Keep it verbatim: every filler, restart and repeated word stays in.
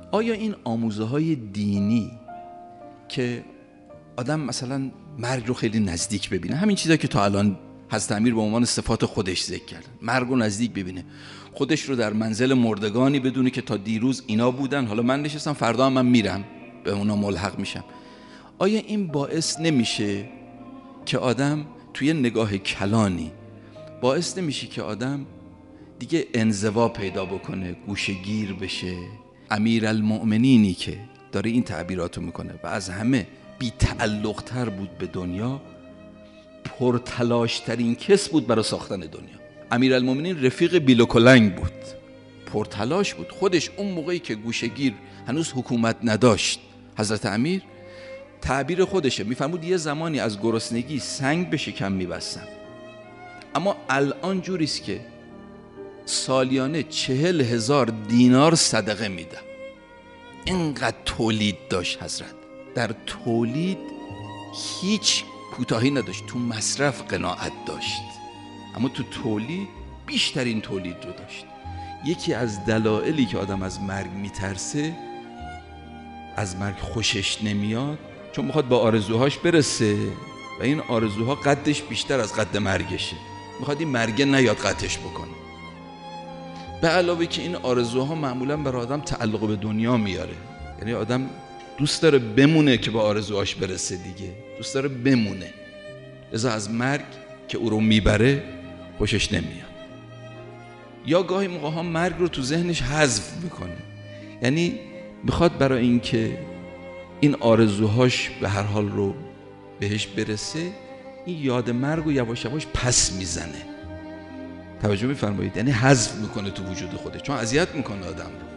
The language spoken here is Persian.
آیا این آموزه های دینی که آدم مثلا مرگ رو خیلی نزدیک ببینه، همین چیزایی که تا الان حضرت امیر به عنوان صفات خودش ذکر کردن، مرگ رو نزدیک ببینه، خودش رو در منزل مردگانی بدونه که تا دیروز اینا بودن، حالا من نشستم، فردا هم من میرم به اونا ملحق میشم، آیا این باعث نمیشه که آدم توی نگاه کلانی باعث نمیشه که آدم دیگه انزوا پیدا بکنه، گوشه‌گیر بشه؟ امیرالمؤمنینی که داره این تعبیراتو میکنه و از همه بی تعلق تر بود به دنیا، پرتلاش ترین کس بود برای ساختن دنیا. امیرالمؤمنین رفیق بیل و کلنگ بود، پرتلاش بود. خودش اون موقعی که گوشه‌گیر هنوز حکومت نداشت، حضرت امیر تعبیر خودشه، میفرمود یه زمانی از گرسنگی سنگ به شکم میبستم، اما الان جوریست که سالیانه چهل هزار دینار صدقه میدم. اینقدر تولید داشت حضرت، در تولید هیچ کوتاهی نداشت، تو مصرف قناعت داشت، اما تو تولید بیشترین تولید رو داشت. یکی از دلایلی که آدم از مرگ میترسه، از مرگ خوشش نمیاد، چون میخواد با آرزوهاش برسه و این آرزوها قدش بیشتر از قد مرگشه، میخواد این مرگ نیاد قطعش بکنه. به علاوه که این آرزوها معمولا برای آدم تعلق به دنیا میاره، یعنی آدم دوست داره بمونه که با آرزوهاش برسه دیگه، دوست داره بمونه، لذا از مرگ که او رو میبره خوشش نمیاد. یا گاهی موقع ها مرگ رو تو ذهنش حذف میکنه، یعنی میخواد برای اینکه این آرزوهاش به هر حال رو بهش برسه، این یاد مرگ رو یواش یواش پس میزنه. توجه میفرمایید؟ یعنی حذف میکنه تو وجود خودش، چون اذیت میکنه آدم رو.